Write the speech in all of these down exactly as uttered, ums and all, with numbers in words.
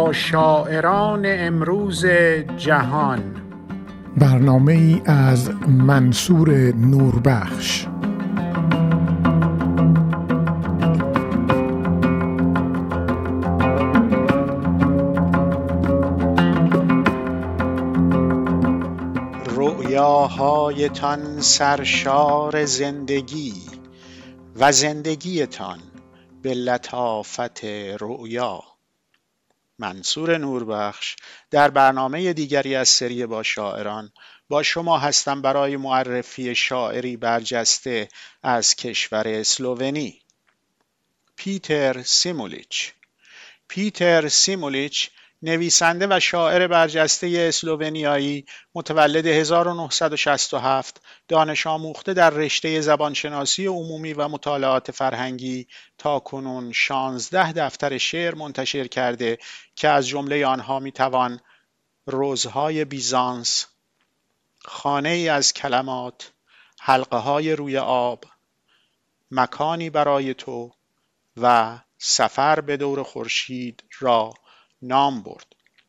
با شاعران امروز جهان. برنامه ای از منصور نوربخش. رؤیاهایتان سرشار زندگی و زندگیتان به لطافت رؤیا. منصور نوربخش در برنامه دیگری از سری با شاعران با شما هستم برای معرفی شاعری برجسته از کشور اسلوونی، پیتر سیمولیچ. پیتر سیمولیچ نویسنده و شاعر برجسته اسلوونیایی، متولد هزار و نهصد و شصت و هفت، دانش آموخته در رشته زبانشناسی عمومی و مطالعات فرهنگی، تا کنون شانزده دفتر شعر منتشر کرده که از جمله آنها میتوان روزهای بیزانس، خانه ای از کلمات، حلقه های روی آب، مکانی برای تو و سفر به دور خورشید را نام برد.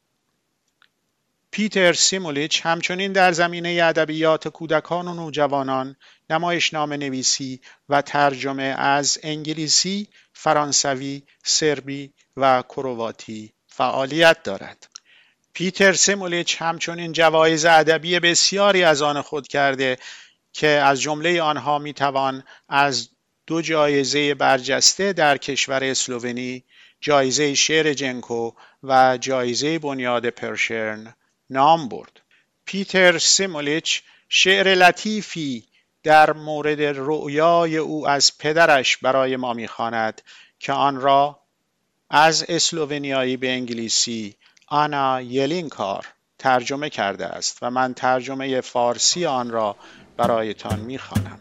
پیتر سیمولیچ همچنین در زمینه ادبیات کودکان و نوجوانان نمایشنامه نویسی و ترجمه از انگلیسی، فرانسوی، سربی و کرواتی فعالیت دارد. پیتر سیمولیچ همچنین جوایز ادبی بسیاری از آن خود کرده که از جمله آنها میتوان از دو جایزه برجسته در کشور اسلوونی، جایزه شعر جنکو و جایزه بنیاد پرشرن نام برد. پیتر سیمولیچ شعر لطیفی در مورد رؤیای او از پدرش برای ما می‌خواند که آن را از اسلوونیایی به انگلیسی آنا یلینکار ترجمه کرده است و من ترجمه فارسی آن را برایتان می‌خوانم.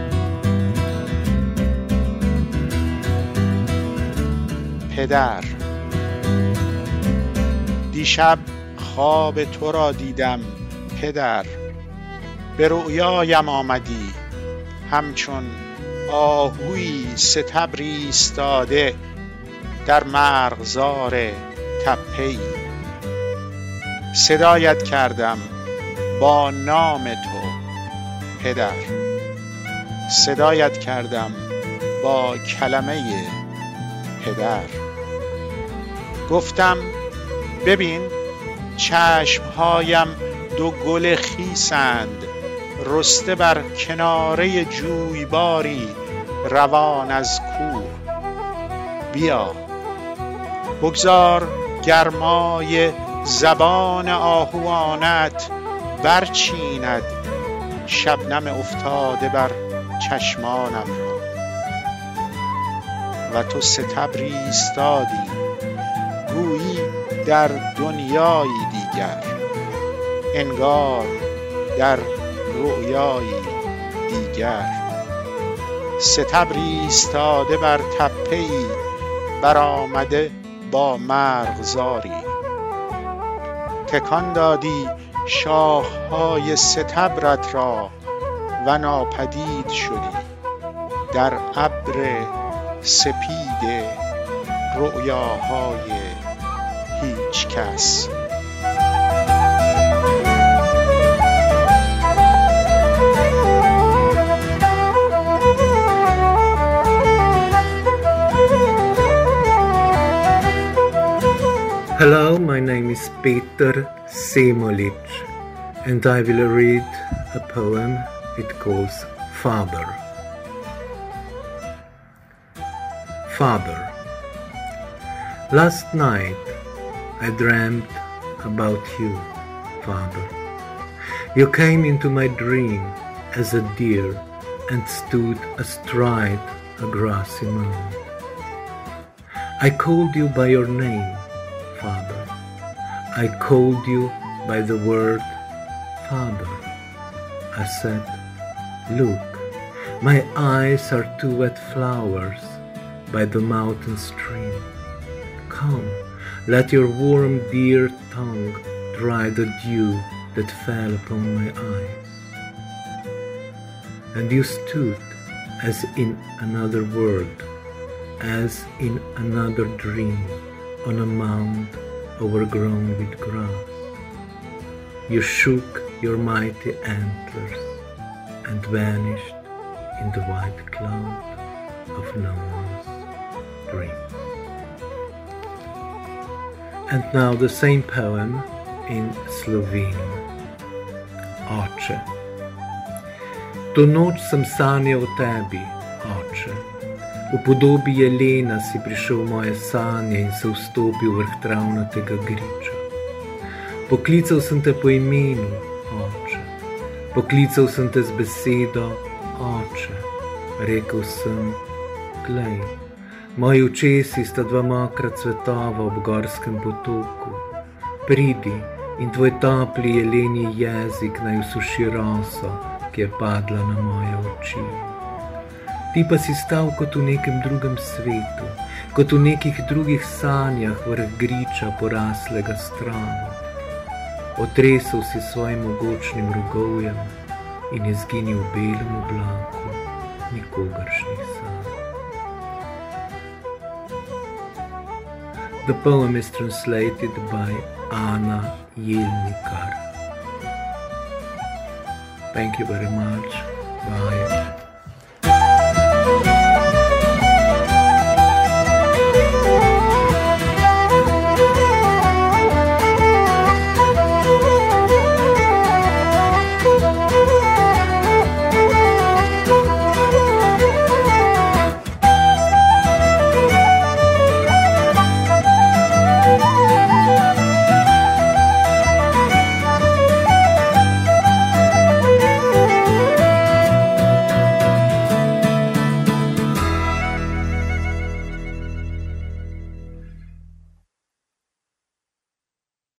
پدر، دیشب خواب تو را دیدم پدر، به رؤیایم آمدی همچون آهویی ستبر ایستاده در مرغزار تپه‌ای. صدایت کردم با نام تو پدر، صدایت کردم با کلمه پدر. گفتم ببین چشمهایم دو گل خیسند، رسته بر کناره جویباری روان از کوه. بیا بگذار گرمای زبان آهوانت برچیند شبنم افتاده بر چشمانم را. و تو ستبر ایستادی گویی در دنیایی دیگر، انگار در رؤیایی دیگر. ستبر ایستاده بر تپه‌ای برآمده با مرغزاری. تکان دادی شاخهای ستبرت را و ناپدید شدی در ابر سپید رؤیاهای هیچ کس. Hello, my name is Peter Simolich and I will read a poem. It calls Father. Father. Last night I dreamt about you, Father. You came into my dream as a deer and stood astride a grassy mound. I called you by your name, Father. I called you by the word Father. I said, look, my eyes are two wet flowers by the mountain stream. Come, let your warm dear tongue dry the dew that fell upon my eyes. And you stood as in another world, as in another dream, on a mound overgrown with grass. You shook your mighty antlers and vanished in the white cloud of no one's dream. And now the same poem in Slovene. Oče. To noč sem sanjal o tebi, oče. V podobi jelena si prišel v moje sanje in se vstopil vrh travnatega griča. Poklical sem te po imenu, oče. Poklical sem te z besedo, oče. Rekel sem, glej, moji očesi sta dva mokra cvetova ob gorskem potoku. Pridi in tvoj topli jeleni jezik naj usuši roso, ki je padla na moje oči. Ti pa si stal kot v nekem drugem svetu, kot v nekih drugih sanjah vrh griča poraslega stranu. Otresel si svojim mogočnim rogovjem in je zginil v belem oblaku nikogaršnjih sanj. The poem is translated by Anna Jelnikar. Thank you very much. Bye.